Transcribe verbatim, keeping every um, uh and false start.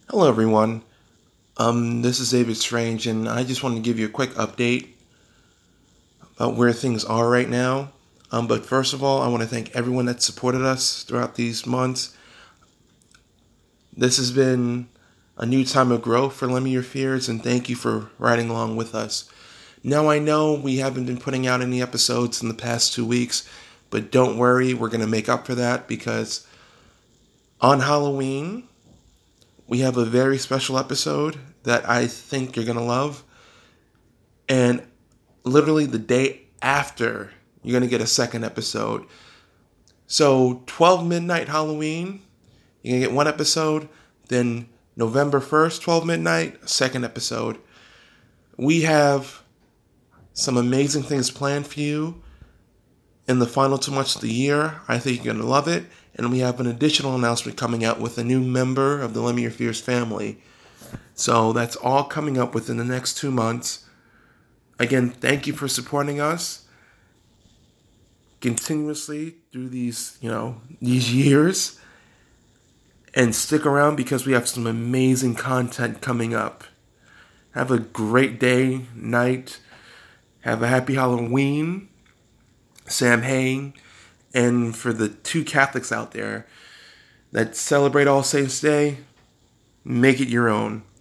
Hello, everyone. Um, this is David Strange, and I just wanted to give you a quick update about where things are right now. Um, but first of all, I want to thank everyone that supported us throughout these months. This has been a new time of growth for Lemmy Your Fears, and thank you for riding along with us. Now, I know we haven't been putting out any episodes in the past two weeks, but don't worry, we're going to make up for that because on Halloween, we have a very special episode that I think you're going to love. And literally the day after, you're going to get a second episode. So twelve midnight Halloween, you're going to get one episode. Then November first, twelve midnight, second episode. We have some amazing things planned for you in the final two months of the year. I think you're going to love it. And we have an additional announcement coming out with a new member of the Lemmy Your Fears family. So that's all coming up within the next two months. Again, thank you for supporting us continuously through these, you know, these years. And stick around because we have some amazing content coming up. Have a great day, night. Have a happy Halloween. Sam Hain. And for the two Catholics out there that celebrate All Saints Day, make it your own.